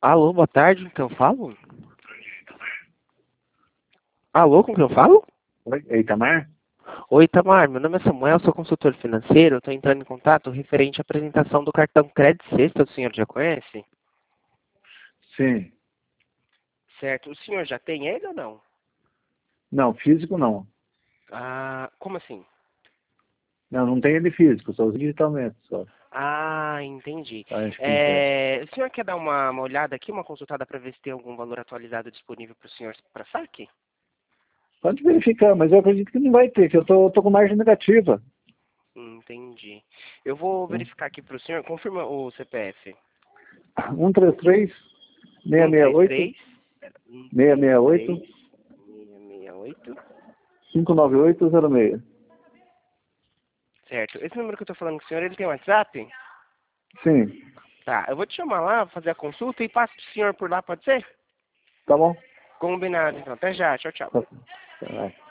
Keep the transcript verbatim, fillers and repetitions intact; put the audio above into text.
Alô, boa tarde, com quem eu falo? Alô, com quem eu falo? Oi, é Itamar? Oi, Tamar, meu nome é Samuel, sou consultor financeiro, estou entrando em contato referente à apresentação do cartão Crédito Sexta, o senhor já conhece? Sim. Certo, o senhor já tem ele ou não? Não, físico não. Ah, como assim? Não, não tem ele físico, só uso digitalmente só. Ah, entendi. Tá, acho que quiser. É, o senhor quer dar uma, uma olhada aqui, uma consultada para ver se tem algum valor atualizado disponível para o senhor para saque? Pode verificar, mas eu acredito que não vai ter, que eu tô, tô com margem negativa. Entendi. Eu vou Tá? verificar aqui para o senhor, confirma o C P F. um três três, seis um seis três oito, três, um seis três seis oito, três, seis seis oito. cinco nove oito zero seis. Certo. Esse número que eu tô falando com o senhor, ele tem WhatsApp? Sim, Tá, eu vou te chamar lá, fazer a consulta e passo pro senhor por lá, pode ser? tá bom? Combinado, então. Até já. Tchau, tchau. Tá. Tá.